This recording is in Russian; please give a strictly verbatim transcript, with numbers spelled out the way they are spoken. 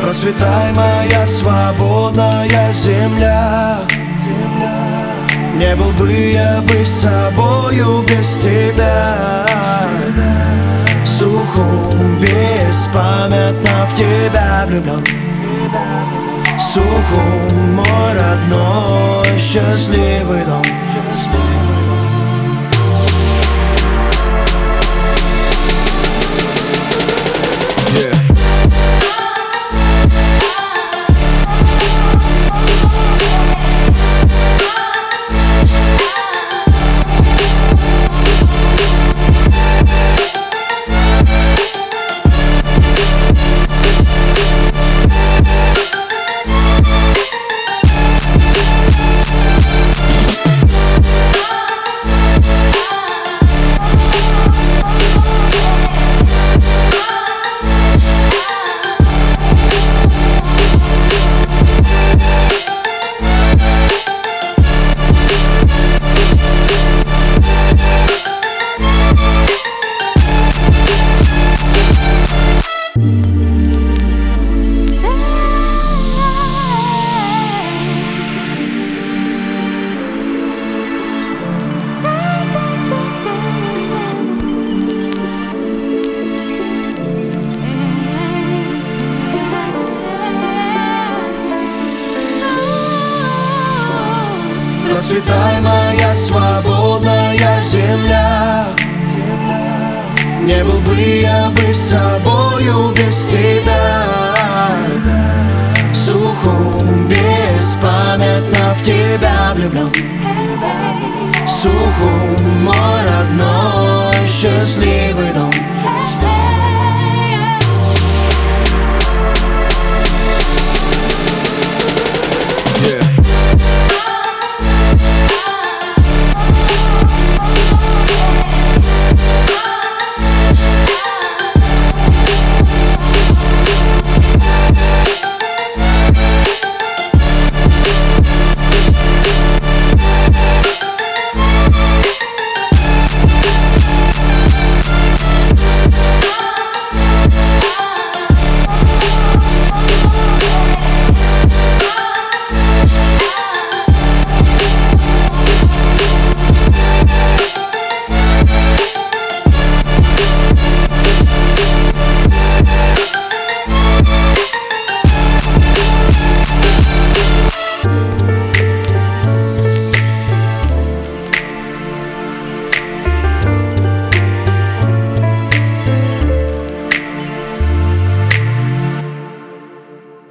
Процветай, моя свободная земля. Не был бы я бы собою без тебя. Сухум, беспамятно в тебя влюблен. Сухум, мой родной счастливый дом. Процветай, моя свободная земля. Не был бы я бы собою без тебя. Сухум, беспамятно в тебя влюблен. Сухум,